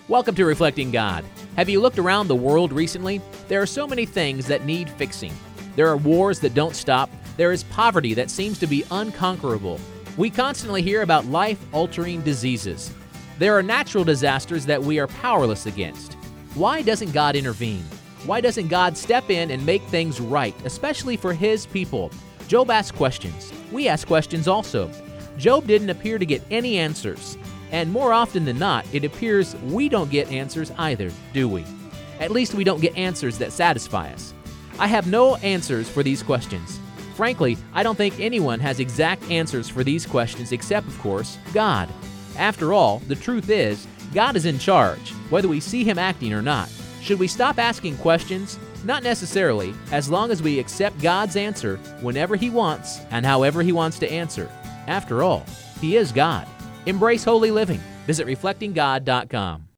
Welcome to Reflecting God. Have you looked around the world recently? There are so many things that need fixing. There are wars that don't stop. There is poverty that seems to be unconquerable. We constantly hear about life-altering diseases. There are natural disasters that we are powerless against. Why doesn't God intervene? Why doesn't God step in and make things right, especially for His people? Job asked questions. We ask questions also. Job didn't appear to get any answers. And more often than not, it appears we don't get answers either, do we? At least we don't get answers that satisfy us. I have no answers for these questions. Frankly, I don't think anyone has exact answers for these questions except, of course, God. After all, the truth is, God is in charge, whether we see Him acting or not. Should we stop asking questions? Not necessarily, as long as we accept God's answer whenever He wants and however He wants to answer. After all, He is God. Embrace holy living. Visit reflectinggod.com.